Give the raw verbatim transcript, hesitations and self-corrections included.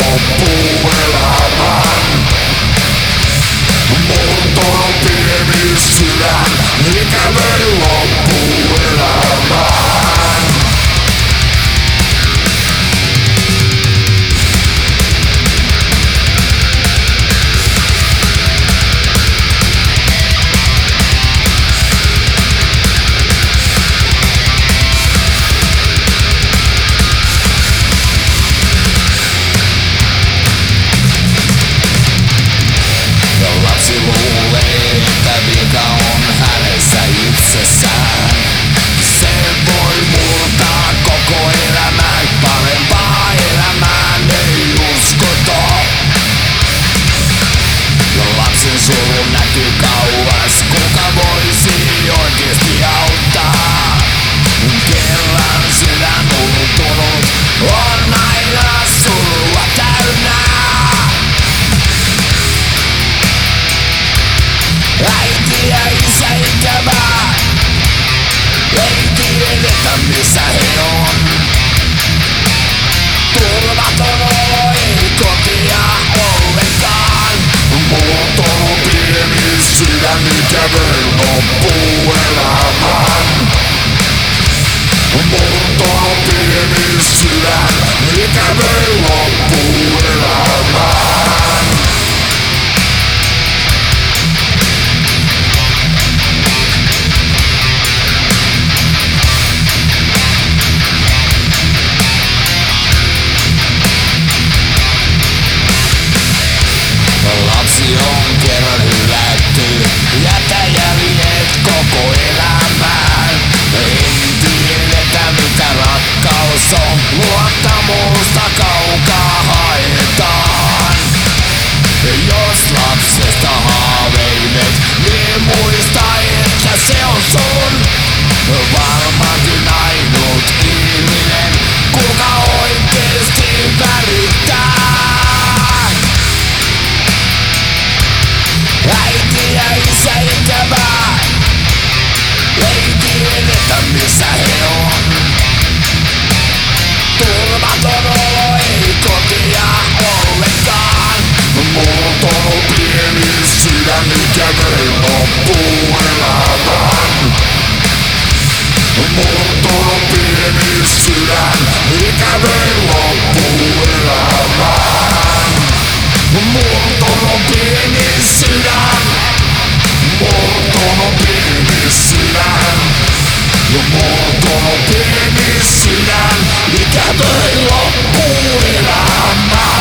loppuelämän. Muunto on pieni sydän, ikävä loppuelämän. Lapsi luulee, että vika on hänessä itsessään. Se voi murtaa koko elämän, parempaa elämään ei uskota. Lapsen suru näkyy kauas, kuka voisi oikeesti auttaa? Kerran sydän murtunut on aina surua täynnä. Äiti ja isä ikävää, ei tiedetä missä he on. Turvaton olo ei kotia ollenkaan. Muunto on pieni sydän, ikävä loppuelämän. Muunto on pieni sydän, ikävä loppuelämän. Lapsi on kerran hylätty, jätä jäljet koko elämään. Ei tiedetä mitä rakkaus on, luottamusta kaukaa haetaan. Jos lapsesta haaveilet, niin muista että se on sun. Varmaankin ainut ihminen, kuka oikeesti välittää. Äiti ja isä ikävää, ei tiedetä missä he on. Turvaton olo ei kotia ollenkaan. Muunto on pieni sydän, ikävä loppuelämän. Muunto on pieni sydän, ikävä loppuelämän. Muunto on pieni sydän, Muunto on pieni sydän. muunto on pieni sydän, ikävä loppuelämä.